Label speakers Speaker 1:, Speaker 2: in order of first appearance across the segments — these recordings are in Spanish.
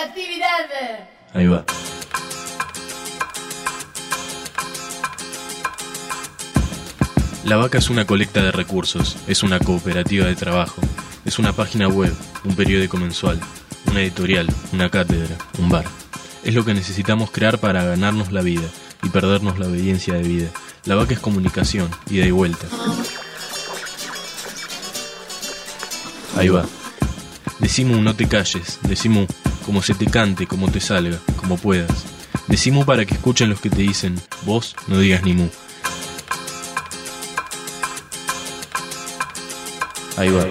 Speaker 1: actividad.
Speaker 2: Ahí va. La Vaca es una colecta de recursos, es una cooperativa de trabajo, es una página web, un periódico mensual, una editorial, una cátedra, un bar. Es lo que necesitamos crear para ganarnos la vida y perdernos la obediencia de vida. La Vaca es comunicación, ida y vuelta. Ahí va. Decimu, no te calles, decimu, como se te cante, como te salga, como puedas. Decimu para que escuchen los que te dicen, vos no digas ni mu. Ahí va.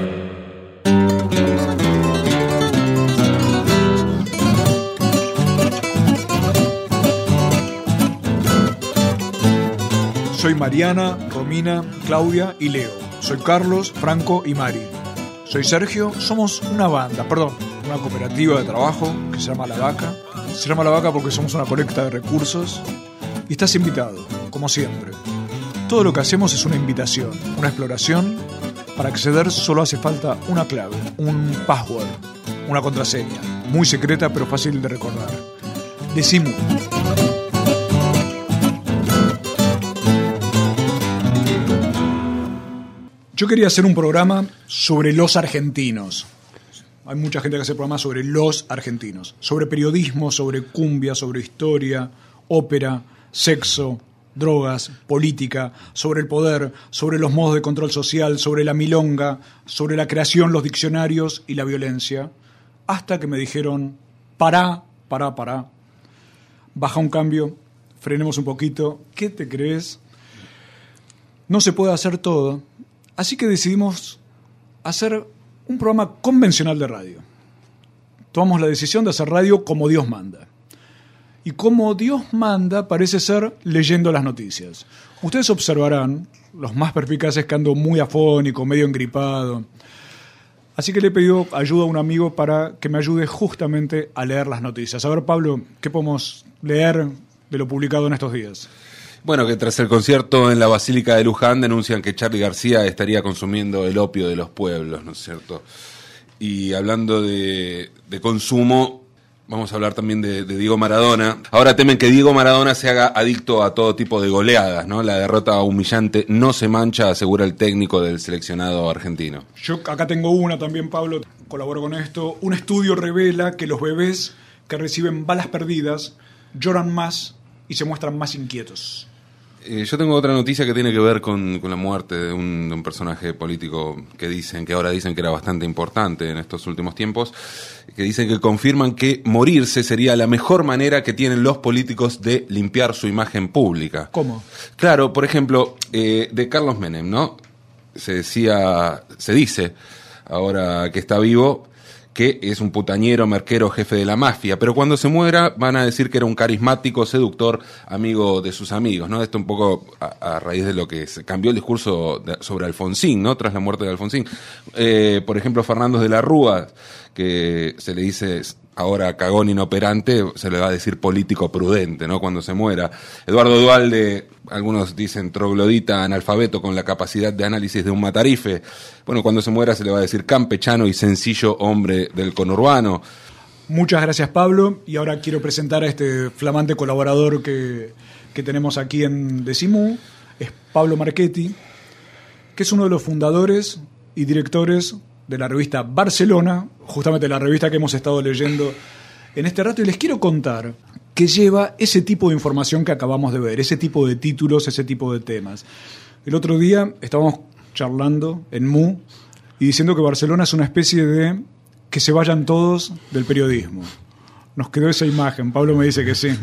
Speaker 3: Soy Mariana, Romina, Claudia y Leo. Soy Carlos, Franco y Mari. Soy Sergio. Somos una cooperativa de trabajo que se llama La Vaca. Se llama La Vaca porque somos una colecta de recursos. Y estás invitado, como siempre. Todo lo que hacemos es una invitación, una exploración. Para acceder solo hace falta una clave, un password, una contraseña, muy secreta pero fácil de recordar. Decimu. Yo quería hacer un programa sobre los argentinos. Hay mucha gente que hace programas sobre los argentinos, sobre periodismo, sobre cumbia, sobre historia, ópera, sexo, drogas, política, sobre el poder, sobre los modos de control social, sobre la milonga, sobre la creación, los diccionarios y la violencia, hasta que me dijeron, pará, baja un cambio, frenemos un poquito, ¿qué te crees? No se puede hacer todo, así que decidimos hacer un programa convencional de radio. Tomamos la decisión de hacer radio como Dios manda. Y como Dios manda, parece ser leyendo las noticias. Ustedes observarán, los más perspicaces, que ando muy afónico, medio engripado. Así que le he pedido ayuda a un amigo para que me ayude justamente a leer las noticias. A ver, Pablo, ¿qué podemos leer de lo publicado en estos días?
Speaker 4: Bueno, que tras el concierto en la Basílica de Luján denuncian que Charly García estaría consumiendo el opio de los pueblos, ¿no es cierto? Y hablando de consumo, vamos a hablar también de Diego Maradona. Ahora temen que Diego Maradona se haga adicto a todo tipo de goleadas, ¿no? La derrota humillante no se mancha, asegura el técnico del seleccionado argentino.
Speaker 3: Yo acá tengo una también, Pablo, colaboro con esto. Un estudio revela que los bebés que reciben balas perdidas lloran más y se muestran más inquietos.
Speaker 4: Yo tengo otra noticia que tiene que ver con la muerte de un personaje político que ahora dicen que era bastante importante en estos últimos tiempos, que dicen que confirman que morirse sería la mejor manera que tienen los políticos de limpiar su imagen pública.
Speaker 3: ¿Cómo?
Speaker 4: Claro, por ejemplo, de Carlos Menem, ¿no? Se dice, ahora que está vivo, que es un putañero, merquero, jefe de la mafia, pero cuando se muera van a decir que era un carismático, seductor, amigo de sus amigos, ¿no? Esto un poco a raíz de lo que se cambió el discurso sobre Alfonsín, ¿no? Tras la muerte de Alfonsín. Por ejemplo, Fernández de la Rúa, que se le dice ahora cagón inoperante, se le va a decir político prudente, ¿no? Cuando se muera. Eduardo Duhalde, algunos dicen troglodita, analfabeto con la capacidad de análisis de un matarife. Bueno, cuando se muera se le va a decir campechano y sencillo hombre del conurbano.
Speaker 3: Muchas gracias, Pablo. Y ahora quiero presentar a este flamante colaborador que tenemos aquí en Decimu. Es Pablo Marchetti, que es uno de los fundadores y directores de la revista Barcelona, justamente la revista que hemos estado leyendo en este rato, y les quiero contar que lleva ese tipo de información que acabamos de ver, ese tipo de títulos, ese tipo de temas. El otro día estábamos charlando en MU y diciendo que Barcelona es una especie de que se vayan todos del periodismo. Nos quedó esa imagen, Pablo me dice que sí.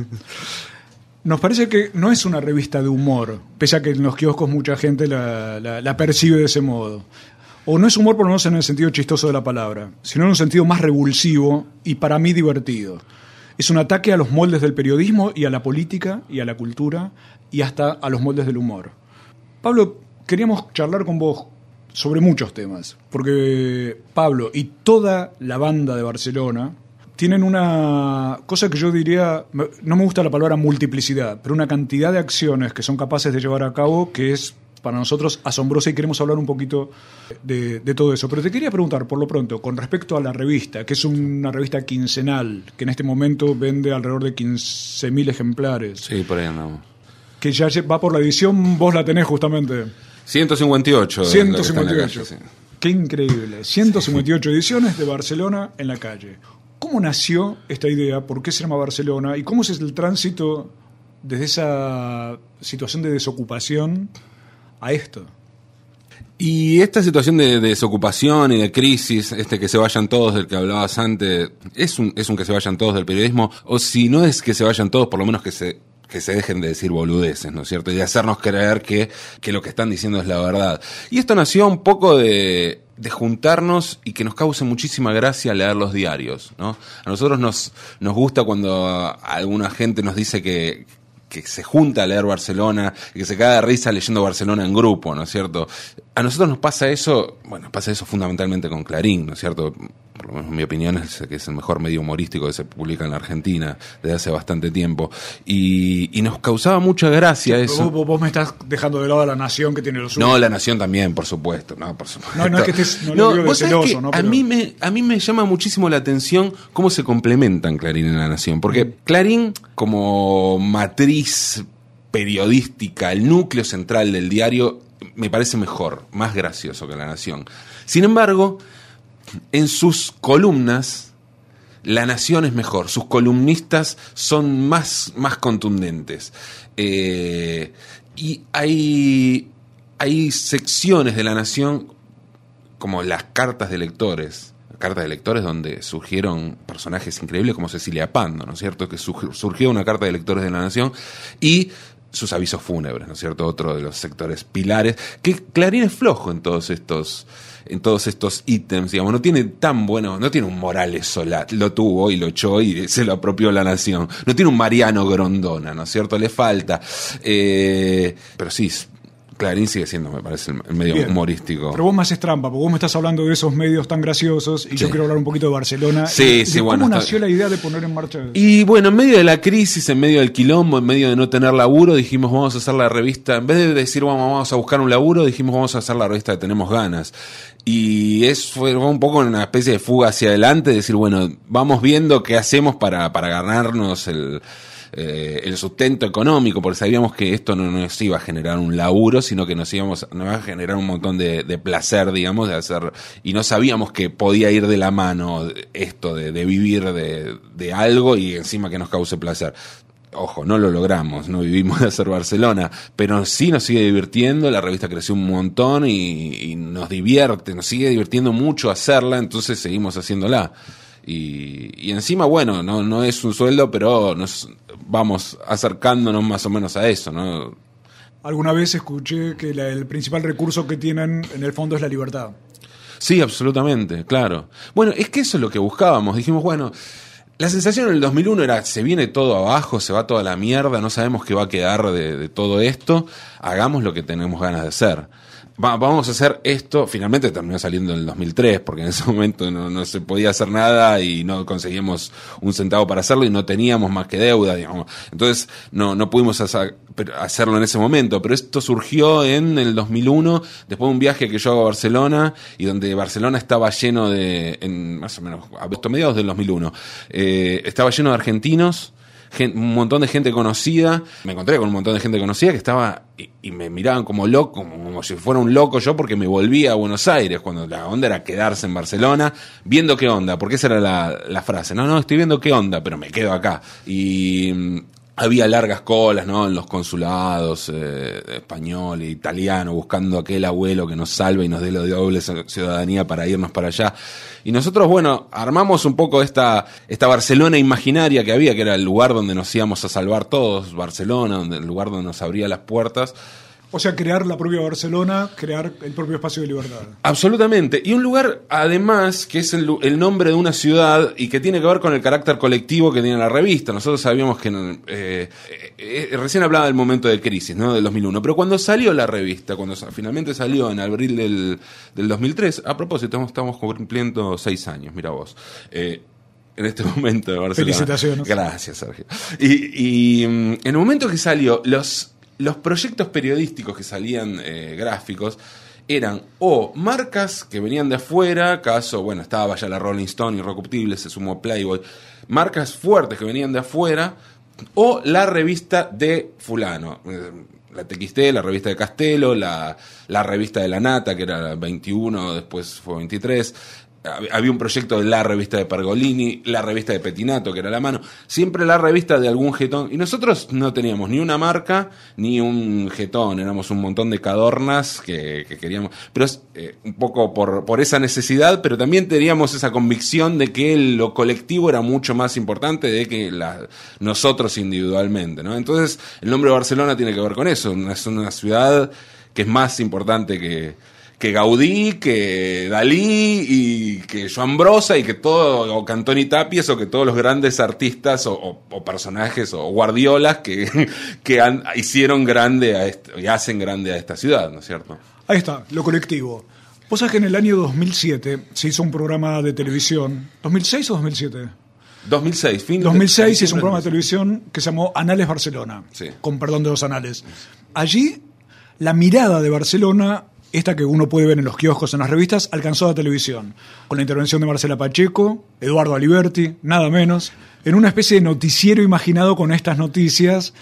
Speaker 3: Nos parece que no es una revista de humor, pese a que en los kioscos mucha gente la percibe de ese modo. O no es humor, por lo menos en el sentido chistoso de la palabra, sino en un sentido más revulsivo y para mí divertido. Es un ataque a los moldes del periodismo y a la política y a la cultura y hasta a los moldes del humor. Pablo, queríamos charlar con vos sobre muchos temas, porque Pablo y toda la banda de Barcelona tienen una cosa que yo diría, no me gusta la palabra multiplicidad, pero una cantidad de acciones que son capaces de llevar a cabo que es para nosotros asombrosa y queremos hablar un poquito de todo eso. Pero te quería preguntar, por lo pronto, con respecto a la revista, que es una revista quincenal, que en este momento vende alrededor de 15.000 ejemplares.
Speaker 4: Sí, por ahí andamos.
Speaker 3: Que ya va por la edición, vos la tenés justamente.
Speaker 4: 158.
Speaker 3: 158.
Speaker 4: Sí.
Speaker 3: Qué increíble. 158 ediciones de Barcelona en la calle. ¿Cómo nació esta idea? ¿Por qué se llama Barcelona? ¿Y cómo es el tránsito desde esa situación de desocupación a esto?
Speaker 4: Y esta situación de desocupación y de crisis, que se vayan todos del que hablabas antes, es un que se vayan todos del periodismo, o si no es que se vayan todos, por lo menos que se dejen de decir boludeces, ¿no es cierto? Y de hacernos creer que lo que están diciendo es la verdad. Y esto nació un poco de juntarnos y que nos cause muchísima gracia leer los diarios, ¿no? A nosotros nos gusta cuando alguna gente nos dice que se junta a leer Barcelona y que se caga de risa leyendo Barcelona en grupo, ¿no es cierto? A nosotros nos pasa eso, pasa eso fundamentalmente con Clarín, ¿no es cierto? Por lo menos en mi opinión es que es el mejor medio humorístico que se publica en la Argentina desde hace bastante tiempo. Y nos causaba mucha gracia eso.
Speaker 3: Vos me estás dejando de lado a La Nación, que tiene lo suyo.
Speaker 4: No, La Nación también, por supuesto. No, por supuesto.
Speaker 3: No es que estés, no lo digo de celoso, ¿no? Pero...
Speaker 4: A mí me llama muchísimo la atención cómo se complementan Clarín y La Nación. Porque Clarín, como matriz periodística, el núcleo central del diario, me parece mejor, más gracioso que La Nación. Sin embargo, en sus columnas, La Nación es mejor. Sus columnistas son más contundentes. Y hay secciones de La Nación, como las cartas de lectores donde surgieron personajes increíbles como Cecilia Pando, ¿no es cierto? Que surgió una carta de lectores de La Nación, y sus avisos fúnebres, ¿no es cierto? Otro de los sectores pilares, que Clarín es flojo en todos estos ítems, digamos, no tiene un Morales Solá, lo tuvo y lo echó y se lo apropió La Nación, no tiene un Mariano Grondona, ¿no es cierto? Le falta, pero sí, Clarín sigue siendo, me parece, el medio bien humorístico.
Speaker 3: Pero vos me haces trampa, porque vos me estás hablando de esos medios tan graciosos y yo quiero hablar un poquito de Barcelona. ¿Cómo nació la idea de poner en marcha eso?
Speaker 4: Y bueno, en medio de la crisis, en medio del quilombo, en medio de no tener laburo, dijimos vamos a hacer la revista, en vez de decir vamos a buscar un laburo, dijimos vamos a hacer la revista de Tenemos Ganas. Y eso fue un poco una especie de fuga hacia adelante, decir bueno, vamos viendo qué hacemos para ganarnos el sustento económico, porque sabíamos que esto no nos iba a generar un laburo, sino que nos iba a generar un montón de placer, digamos, de hacer, y no sabíamos que podía ir de la mano esto de vivir de algo y encima que nos cause placer. Ojo, no lo logramos, no vivimos de hacer Barcelona, pero sí nos sigue divirtiendo, la revista creció un montón y nos sigue divirtiendo mucho hacerla, entonces seguimos haciéndola. Y encima, bueno, no es un sueldo, pero nos vamos acercándonos más o menos a eso, ¿no?
Speaker 3: Alguna vez escuché que el principal recurso que tienen en el fondo es la libertad.
Speaker 4: Sí, absolutamente, claro. Bueno, es que eso es lo que buscábamos. Dijimos, bueno, la sensación en el 2001 era, se viene todo abajo, se va toda la mierda, no sabemos qué va a quedar de todo esto, hagamos lo que tenemos ganas de hacer. Vamos a hacer esto. Finalmente terminó saliendo en el 2003, porque en ese momento no se podía hacer nada y no conseguíamos un centavo para hacerlo y no teníamos más que deuda, digamos. Entonces no pudimos hacerlo en ese momento, pero esto surgió en el 2001, después de un viaje que yo hago a Barcelona, y donde Barcelona estaba lleno más o menos, a mediados del 2001, estaba lleno de argentinos, un montón de gente conocida. Me encontré con un montón de gente conocida que estaba y me miraban como loco, como si fuera un loco yo, porque me volvía a Buenos Aires, cuando la onda era quedarse en Barcelona viendo qué onda, porque esa era la frase. No, estoy viendo qué onda, pero me quedo acá. Y había largas colas, ¿no? En los consulados español e italiano, buscando aquel abuelo que nos salve y nos dé la doble ciudadanía para irnos para allá. Y nosotros, bueno, armamos un poco esta Barcelona imaginaria que había, que era el lugar donde nos íbamos a salvar todos, Barcelona, el lugar donde nos abría las puertas.
Speaker 3: O sea, crear la propia Barcelona, crear el propio espacio de libertad.
Speaker 4: Absolutamente. Y un lugar, además, que es el nombre de una ciudad y que tiene que ver con el carácter colectivo que tiene la revista. Nosotros sabíamos que recién hablaba del momento de crisis, ¿no? Del 2001. Pero cuando salió la revista, cuando finalmente salió en abril del 2003, a propósito, estamos cumpliendo 6 años, mira vos. En este momento de Barcelona.
Speaker 3: Felicitaciones.
Speaker 4: Gracias, Sergio. Y en el momento que salió, los proyectos periodísticos que salían gráficos eran o marcas que venían de afuera, caso, bueno, estaba ya la Rolling Stone, Irrecuptible, se sumó Playboy, marcas fuertes que venían de afuera, o la revista de fulano, la TXT, la revista de Castelo, la revista de La Nata, que era 21, después fue 23... Había un proyecto de la revista de Pergolini, la revista de Petinato, que era La Mano, siempre la revista de algún jetón. Y nosotros no teníamos ni una marca ni un jetón, éramos un montón de cadornas que queríamos. Pero un poco por esa necesidad, pero también teníamos esa convicción de que lo colectivo era mucho más importante de que nosotros individualmente, ¿no? Entonces, el nombre de Barcelona tiene que ver con eso. Es una ciudad que es más importante que Gaudí, que Dalí y que Joan Brossa y que todo, o Cantoni Tapies, o que todos los grandes artistas o personajes o guardiolas que hicieron grande y hacen grande a esta ciudad, ¿no es cierto?
Speaker 3: Ahí está, lo colectivo. Vos sabés que en el año 2007 se hizo un programa de televisión. ¿2006 o 2007? 2006, fin 2006 se hizo un programa de televisión que se llamó Anales Barcelona, sí, con perdón de los anales. Allí, la mirada de Barcelona, esta que uno puede ver en los kioscos, en las revistas, alcanzó a la televisión, con la intervención de Marcela Pacheco, Eduardo Aliberti, nada menos, en una especie de noticiero imaginado con estas noticias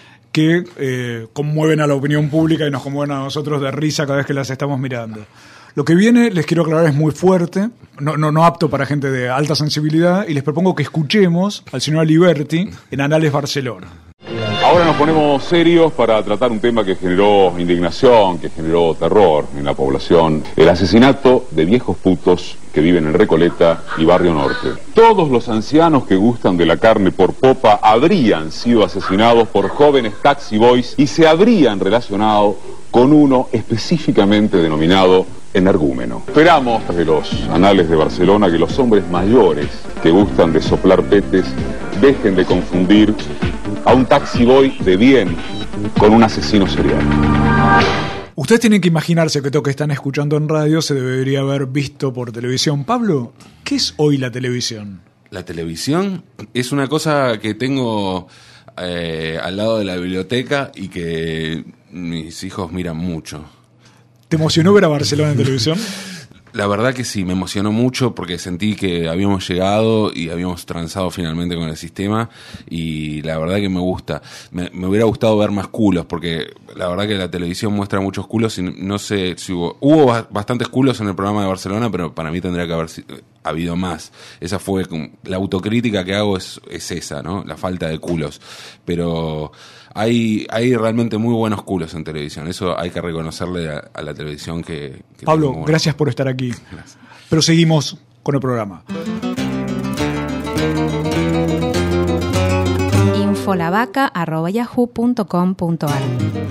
Speaker 3: que conmueven a la opinión pública y nos conmueven a nosotros de risa cada vez que las estamos mirando. Lo que viene, les quiero aclarar, es muy fuerte, no apto para gente de alta sensibilidad, y les propongo que escuchemos al señor Aliberti en Anales Barcelona.
Speaker 1: Ahora nos ponemos serios para tratar un tema que generó indignación, que generó terror en la población: el asesinato de viejos putos que viven en Recoleta y Barrio Norte. Todos los ancianos que gustan de la carne por popa habrían sido asesinados por jóvenes taxi boys y se habrían relacionado con uno específicamente denominado energúmeno. Esperamos de los anales de Barcelona que los hombres mayores que gustan de soplar petes dejen de confundir a un taxi boy de bien con un asesino serial.
Speaker 3: Ustedes tienen que imaginarse que esto que están escuchando en radio se debería haber visto por televisión. Pablo, ¿qué es hoy la televisión?
Speaker 4: La televisión es una cosa que tengo al lado de la biblioteca y que mis hijos miran mucho.
Speaker 3: ¿Te emocionó ver a Barcelona en televisión?
Speaker 4: La verdad que sí, me emocionó mucho porque sentí que habíamos llegado y habíamos transado finalmente con el sistema, y la verdad que me gusta. Me hubiera gustado ver más culos, porque la verdad que la televisión muestra muchos culos y no sé si hubo bastantes culos en el programa de Barcelona, pero para mí tendría que haber habido más. Esa fue la autocrítica que hago, es esa, ¿no? La falta de culos. Pero hay realmente muy buenos culos en televisión. Eso hay que reconocerle a la televisión que
Speaker 3: Pablo, gracias por estar aquí.
Speaker 4: Gracias.
Speaker 3: Pero seguimos con el programa.
Speaker 5: infolavaca@yahoo.com.ar.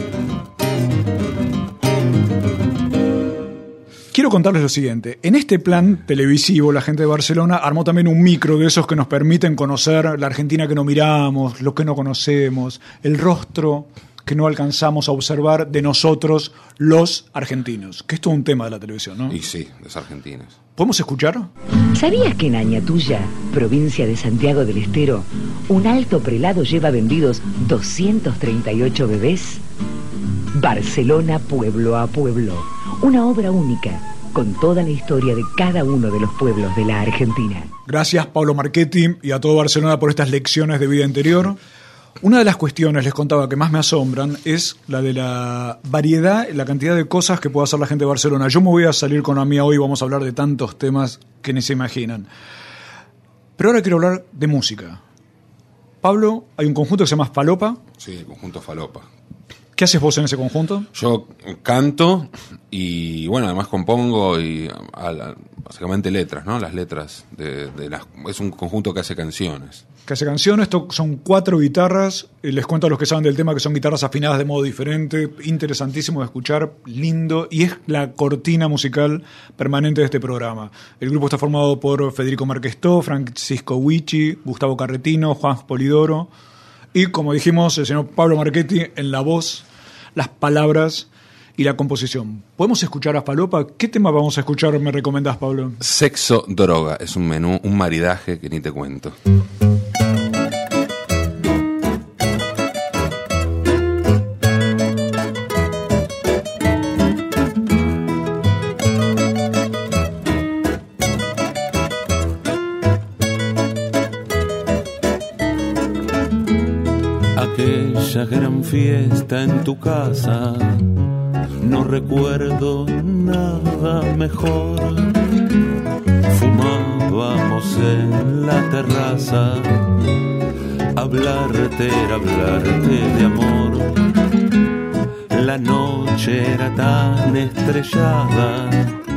Speaker 3: Quiero contarles lo siguiente. En este plan televisivo, la gente de Barcelona armó también un micro de esos que nos permiten conocer la Argentina que no miramos, lo que no conocemos, el rostro que no alcanzamos a observar de nosotros, los argentinos. Que esto es un tema de la televisión, ¿no?
Speaker 4: Y sí, los argentinos.
Speaker 3: ¿Podemos escuchar?
Speaker 6: ¿Sabías que en Añatuya, provincia de Santiago del Estero, un alto prelado lleva vendidos 238 bebés? Barcelona, pueblo a pueblo. Una obra única, con toda la historia de cada uno de los pueblos de la Argentina.
Speaker 3: Gracias, Pablo Marchetti, y a todo Barcelona por estas lecciones de vida interior. Una de las cuestiones, les contaba, que más me asombran es la de la variedad, la cantidad de cosas que puede hacer la gente de Barcelona. Yo me voy a salir con la mía hoy, vamos a hablar de tantos temas que ni se imaginan. Pero ahora quiero hablar de música. Pablo, hay un conjunto que se llama Falopa.
Speaker 4: Sí, el conjunto Falopa.
Speaker 3: ¿Qué haces vos en ese conjunto?
Speaker 4: Yo canto y, bueno, además compongo y básicamente letras, ¿no? Las letras es un conjunto que hace canciones. Que hace canciones, son 4 guitarras. Les cuento a los que saben del tema que son guitarras afinadas de modo diferente, interesantísimo de escuchar, lindo, y es la cortina musical permanente de este programa. El grupo está formado por Federico Marquestó, Francisco Huichi, Gustavo Carretino, Juan Polidoro y, como dijimos, el señor Pablo Marchetti en la voz, las palabras y la composición. ¿Podemos escuchar a Falopa? ¿Qué tema vamos a escuchar, me recomendás, Pablo? Sexo, droga. Es un menú, un maridaje que ni te cuento.
Speaker 5: aquella gran fiesta en tu casa. No recuerdo nada mejor. Fumábamos en la terraza. Hablarte era hablarte de amor. La noche era tan estrellada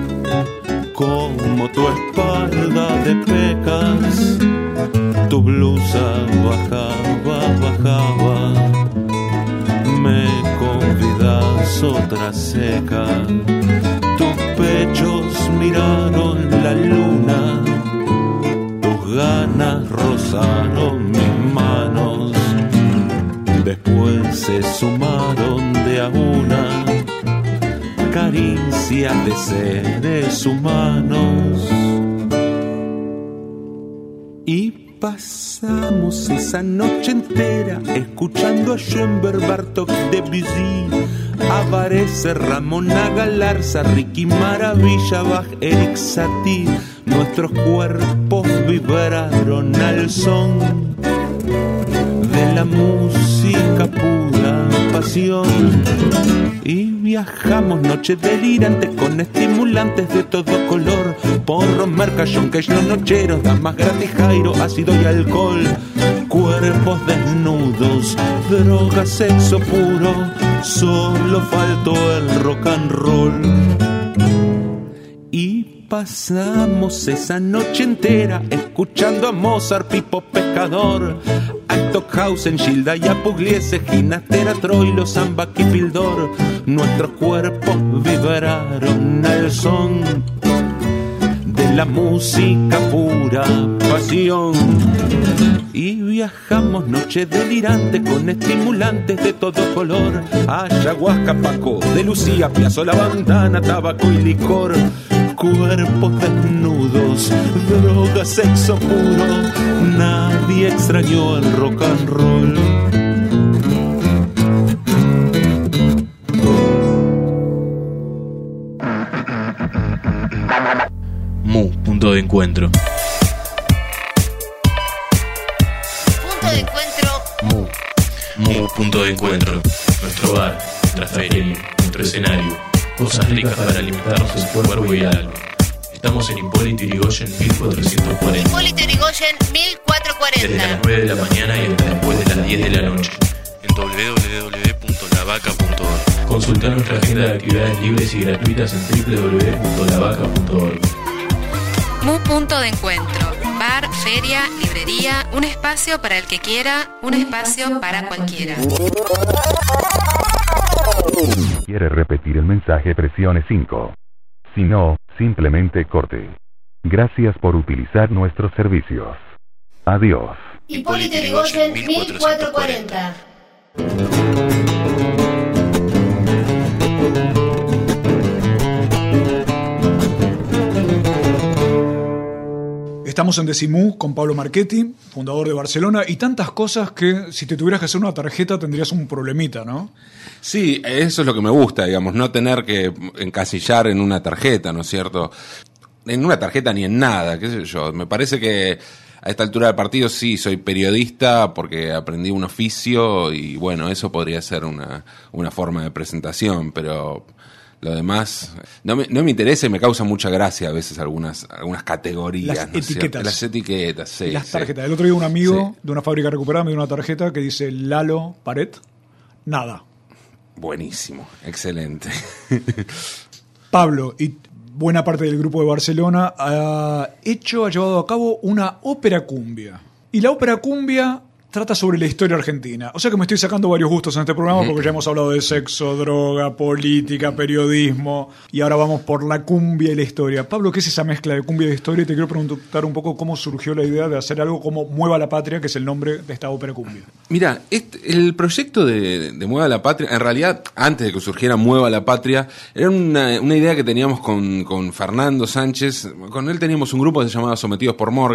Speaker 5: como tu espalda de pecas. Tu blusa bajaba. Me convidas otra seca. Tus pechos miraron la luna. Tus ganas rozaron mis manos. Después se sumaron de a una caricias de seres humanos. Y pasamos esa noche entera escuchando a Schoenberg, Bartók, Debussy, a Varese, Ramona Galarza, Ricky Maravilla, Bach, Eric Satie. Nuestros cuerpos vibraron al son de la música pura pasión. Y viajamos noches delirantes con estimulantes de todo color. Porro, merca, yonke, los nocheros, damas gratis, jairo, ácido y alcohol. Cuerpos desnudos, droga, sexo puro. Solo faltó el rock and roll. Y pasamos esa noche entera escuchando a Mozart, Pipo Pescador, a Stockhausen, Gilda y a Pugliese, Ginastera, Troilo, Zambak y Pildor. Nuestros cuerpos vibraron al son de la música pura pasión. Y viajamos noches delirantes con estimulantes de todo color. Ayahuasca, Paco, de Lucía, Piazzolla, bandana, tabaco y licor. Cuerpos desnudos, droga, sexo puro. Nadie extrañó el rock and roll.
Speaker 2: Punto de encuentro.
Speaker 7: Punto de encuentro.
Speaker 2: Punto de encuentro. Nuestro bar, nuestra feria, nuestro escenario. Cosas ricas para alimentarnos el cuerpo y el alma. Estamos en Hipólito Yrigoyen 1440.
Speaker 7: Hipólito Yrigoyen 1440.
Speaker 2: Desde las 9 de la mañana y hasta después de las 10 de la noche. En www.lavaca.org. Consulta nuestra agenda de actividades libres y gratuitas en www.lavaca.org.
Speaker 8: Punto de encuentro. Bar, feria, librería, un espacio para el que quiera, un espacio para cualquiera.
Speaker 9: ¿Quiere repetir el mensaje? Presione 5. Si no, simplemente corte. Gracias por utilizar nuestros servicios. Adiós.
Speaker 7: Hipólito Yrigoyen 1440.
Speaker 3: Estamos en Decimú con Pablo Marchetti, fundador de Barcelona, y tantas cosas que si te tuvieras que hacer una tarjeta tendrías un problemita, ¿no?
Speaker 4: Sí, eso es lo que me gusta, digamos, no tener que encasillar en una tarjeta, ¿no es cierto? En una tarjeta ni en nada, qué sé yo. Me parece que a esta altura del partido sí, soy periodista porque aprendí un oficio y bueno, eso podría ser una forma de presentación, pero lo demás no me interesa y me causa mucha gracia a veces algunas categorías.
Speaker 3: Las
Speaker 4: ¿no
Speaker 3: etiquetas.
Speaker 4: Las etiquetas, sí.
Speaker 3: Las
Speaker 4: sí.
Speaker 3: tarjetas. El otro día un amigo de una fábrica recuperada me dio una tarjeta que dice Lalo Paret, nada.
Speaker 4: Buenísimo, excelente.
Speaker 3: Pablo y buena parte del grupo de Barcelona ha llevado a cabo una ópera cumbia. Y la ópera cumbia trata sobre la historia argentina. O sea que me estoy sacando varios gustos en este programa porque ya hemos hablado de sexo, droga, política, periodismo y ahora vamos por la cumbia y la historia. Pablo, ¿qué es esa mezcla de cumbia y de historia? Y te quiero preguntar un poco cómo surgió la idea de hacer algo como Mueva la Patria, que es el nombre de esta ópera cumbia.
Speaker 4: Mira, el proyecto de Mueva la Patria, en realidad, antes de que surgiera Mueva la Patria, era una idea que teníamos con Fernando Sánchez. Con él teníamos un grupo que se llamaba Sometidos por Morgan.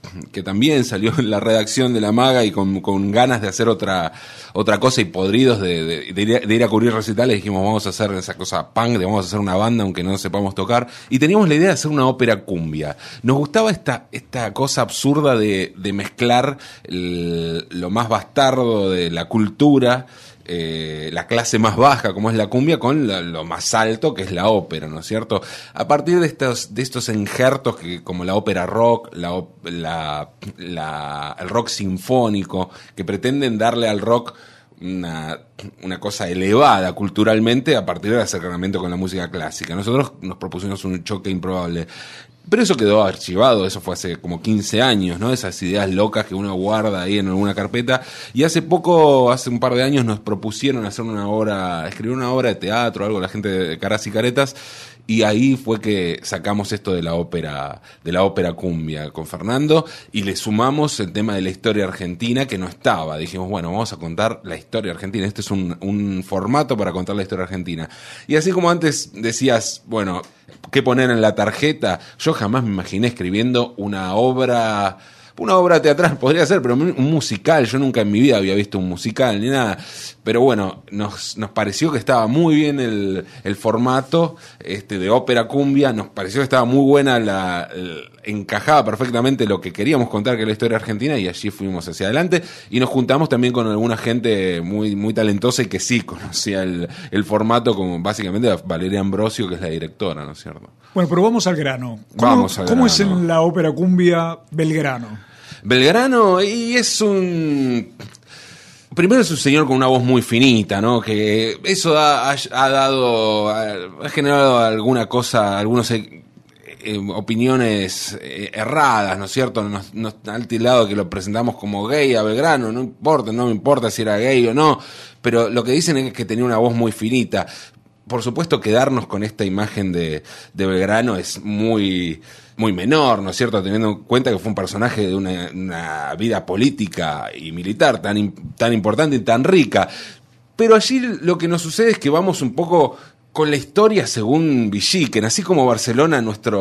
Speaker 4: que también salió en la redacción de La Maga y con ganas de hacer otra cosa y podridos de ir a cubrir recitales, dijimos vamos a hacer esa cosa punk, vamos a hacer una banda aunque no sepamos tocar, y teníamos la idea de hacer una ópera cumbia. Nos gustaba esta cosa absurda de mezclar lo más bastardo de la cultura, la clase más baja como es la cumbia con lo más alto que es la ópera, ¿no es cierto? A partir de estos injertos que como la ópera rock, el rock sinfónico, que pretenden darle al rock una cosa elevada culturalmente a partir del acercamiento con la música clásica. Nosotros nos propusimos un choque improbable. Pero eso quedó archivado, eso fue hace como 15 años, ¿no? Esas ideas locas que uno guarda ahí en alguna carpeta. Y hace un par de años nos propusieron escribir una obra de teatro, algo, la gente de Caras y Caretas. Y ahí fue que sacamos esto de la ópera cumbia con Fernando y le sumamos el tema de la historia argentina que no estaba. Dijimos, bueno, vamos a contar la historia argentina. Este es un formato para contar la historia argentina. Y así como antes decías, bueno, ¿qué poner en la tarjeta? Yo jamás me imaginé escribiendo una obra teatral, podría ser, pero un musical. Yo nunca en mi vida había visto un musical ni nada. Pero bueno, nos pareció que estaba muy bien el formato de ópera cumbia. Nos pareció que estaba muy buena encajaba perfectamente lo que queríamos contar, que es la historia argentina, y allí fuimos hacia adelante. Y nos juntamos también con alguna gente muy, muy talentosa y que sí conocía el formato, como básicamente a Valeria Ambrosio, que es la directora, ¿no es cierto?
Speaker 3: Bueno, pero vamos al grano. ¿Cómo es en la ópera cumbia Belgrano?
Speaker 4: Belgrano, y primero es un señor con una voz muy finita, ¿no? Que eso ha generado alguna cosa, algunos opiniones erradas, ¿no es cierto? Nos han tildado que lo presentamos como gay a Belgrano, no me importa si era gay o no, pero lo que dicen es que tenía una voz muy finita. Por supuesto, quedarnos con esta imagen de Belgrano es muy, muy menor, ¿no es cierto? Teniendo en cuenta que fue un personaje de una vida política y militar tan importante y tan rica. Pero allí lo que nos sucede es que vamos un poco con la historia según Villiquen. Así como Barcelona,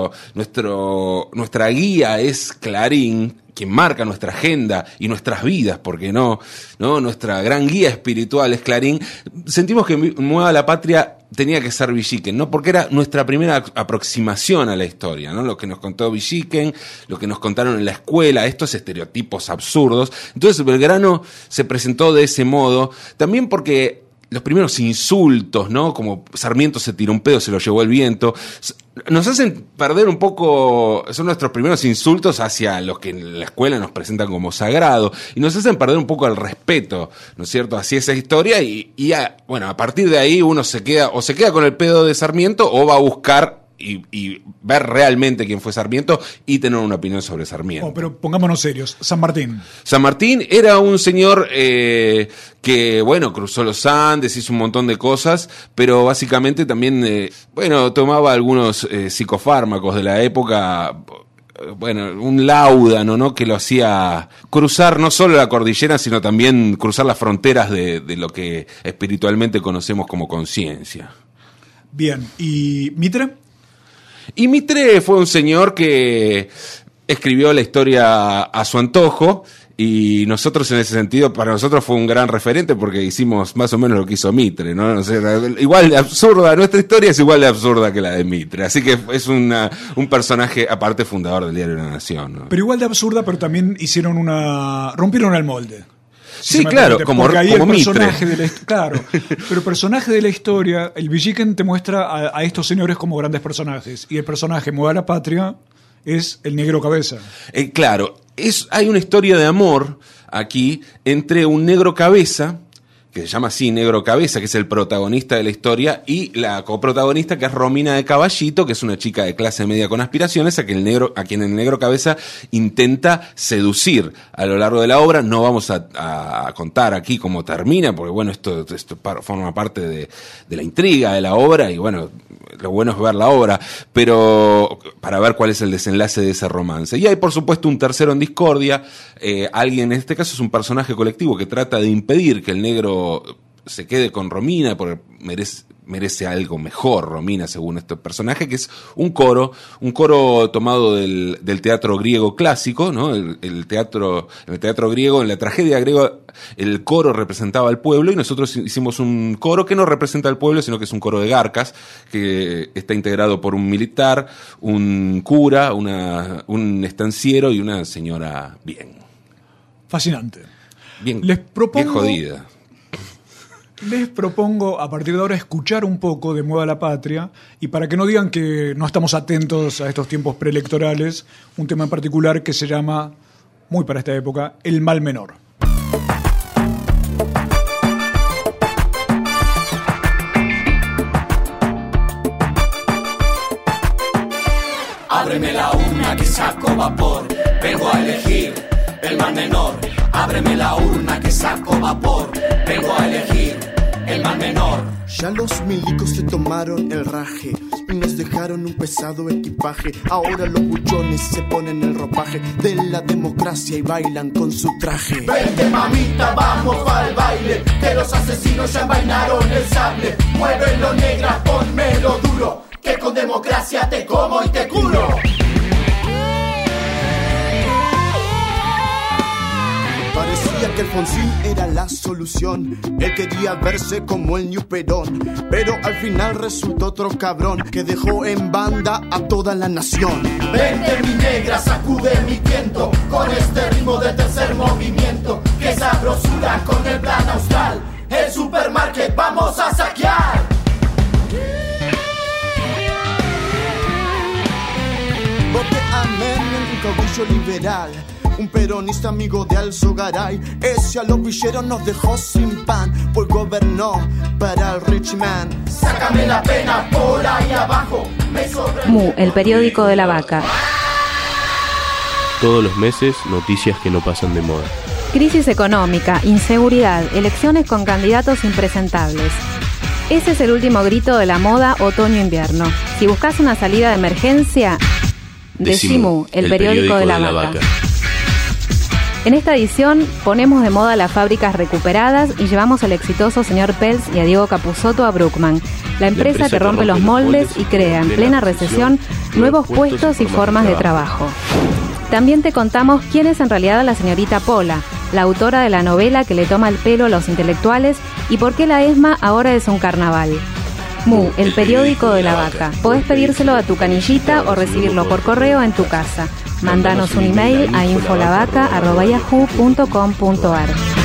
Speaker 4: nuestra guía es Clarín, quien marca nuestra agenda y nuestras vidas, porque no, nuestra gran guía espiritual es Clarín. Sentimos que Mueva la Patria tenía que ser Villiquen, ¿no? Porque era nuestra primera aproximación a la historia, ¿no? Lo que nos contó Villiquen, lo que nos contaron en la escuela, estos estereotipos absurdos. Entonces Belgrano se presentó de ese modo, también porque los primeros insultos, ¿no? Como Sarmiento se tiró un pedo, se lo llevó el viento, nos hacen perder un poco, son nuestros primeros insultos hacia los que en la escuela nos presentan como sagrado, y nos hacen perder un poco el respeto, ¿no es cierto?, hacia esa historia, bueno, a partir de ahí uno se queda con el pedo de Sarmiento, o va a buscar y ver realmente quién fue Sarmiento y tener una opinión sobre Sarmiento.
Speaker 3: Pero pongámonos serios. San Martín
Speaker 4: era un señor que, bueno, cruzó los Andes, hizo un montón de cosas, pero básicamente también, tomaba algunos psicofármacos de la época. Bueno, un láudano, ¿no?, que lo hacía cruzar no solo la cordillera, sino también cruzar las fronteras de lo que espiritualmente conocemos como conciencia.
Speaker 3: Bien, ¿y Mitre?
Speaker 4: Y Mitre fue un señor que escribió la historia a su antojo, y nosotros en ese sentido, para nosotros fue un gran referente porque hicimos más o menos lo que hizo Mitre, ¿no? O sea, igual de absurda, nuestra historia es igual de absurda que la de Mitre, así que es un personaje aparte fundador del diario La Nación, ¿no?
Speaker 3: Pero igual de absurda, pero también rompieron el molde.
Speaker 4: Sí, claro, como
Speaker 3: personaje
Speaker 4: Mitre.
Speaker 3: Claro, pero el personaje de la historia, el Villiquen te muestra a estos señores como grandes personajes, y el personaje Mueva la Patria es el Negro Cabeza.
Speaker 4: Claro, hay una historia de amor aquí entre un negro cabeza, que se llama así, Negro Cabeza, que es el protagonista de la historia, y la coprotagonista, que es Romina de Caballito, que es una chica de clase media con aspiraciones, a quien el Negro Cabeza intenta seducir a lo largo de la obra. No vamos a contar aquí cómo termina, porque bueno, esto forma parte de la intriga de la obra, y bueno, lo bueno es ver la obra, pero para ver cuál es el desenlace de ese romance. Y hay, por supuesto, un tercero en discordia, alguien, en este caso es un personaje colectivo que trata de impedir que el negro se quede con Romina, porque merece algo mejor, Romina, según este personaje, que es un coro tomado del teatro griego clásico, ¿no? En el teatro griego, en la tragedia griega, el coro representaba al pueblo, y nosotros hicimos un coro que no representa al pueblo, sino que es un coro de garcas, que está integrado por un militar, un cura, un estanciero y una señora bien.
Speaker 3: Fascinante.
Speaker 4: Bien
Speaker 3: propongo,
Speaker 4: jodida.
Speaker 3: Les propongo a partir de ahora escuchar un poco de Mueva la Patria, y para que no digan que no estamos atentos a estos tiempos preelectorales, un tema en particular que se llama, muy para esta época, El Mal Menor.
Speaker 10: Ábreme la urna que saco vapor, vengo a elegir el mal menor. Ábreme la urna que saco vapor, vengo a elegir el mal menor.
Speaker 11: Ya los milicos se tomaron el raje y nos dejaron un pesado equipaje. Ahora los buchones se ponen el ropaje de la democracia y bailan con su traje.
Speaker 10: Vente mamita, vamos pa'l baile, que los asesinos ya envainaron el sable. Muévelo negra, ponmelo duro, que con democracia te como y te curo.
Speaker 11: Parecía que Alfonsín era la solución. Él quería verse como el New Perón, pero al final resultó otro cabrón que dejó en banda a toda la nación.
Speaker 10: Vente mi negra, sacude mi viento con este ritmo de tercer movimiento. Que sabrosura con el plan austral, el supermarket vamos a saquear.
Speaker 11: Vote a Menem, un caudillo liberal, un peronista amigo de Alzogaray. Ese a los villeros nos dejó sin pan, pues gobernó para el rich man.
Speaker 10: Sácame la pena por ahí abajo.
Speaker 12: Mu, el periódico de la vaca.
Speaker 2: Todos los meses, noticias que no pasan de moda.
Speaker 12: Crisis económica, inseguridad, elecciones con candidatos impresentables. Ese es el último grito de la moda otoño-invierno. Si buscas una salida de emergencia, Decimu, el periódico de la vaca. En esta edición ponemos de moda las fábricas recuperadas y llevamos al exitoso señor Pels y a Diego Capusotto a Bruckmann, la empresa que rompe los moldes y crea en plena recesión nuevos puestos y formas de trabajo. También te contamos quién es en realidad la señorita Pola, la autora de la novela que le toma el pelo a los intelectuales, y por qué la ESMA ahora es un carnaval. Mu, el periódico de la vaca. Podés pedírselo a tu canillita o recibirlo por correo en tu casa. Mándanos un email a infolavaca@yahoo.com.ar.